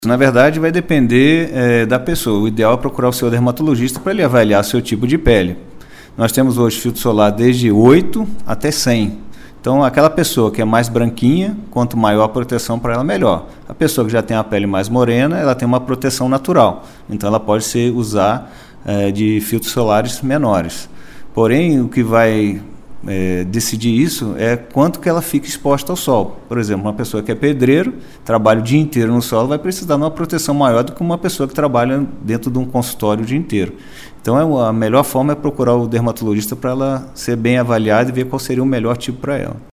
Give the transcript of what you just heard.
Na verdade, vai depender da pessoa. O ideal é procurar o seu dermatologista para ele avaliar seu tipo de pele. Nós temos hoje filtro solar desde 8 até 100. Então, aquela pessoa que é mais branquinha, quanto maior a proteção para ela, melhor. A pessoa que já tem a pele mais morena, ela tem uma proteção natural. Então, ela pode usar de filtros solares menores. Porém, o que vai decidir isso é quanto que ela fica exposta ao sol. Por exemplo, uma pessoa que é pedreiro, trabalha o dia inteiro no sol, vai precisar de uma proteção maior do que uma pessoa que trabalha dentro de um consultório o dia inteiro. Então, a melhor forma é procurar o dermatologista para ela ser bem avaliada e ver qual seria o melhor tipo para ela.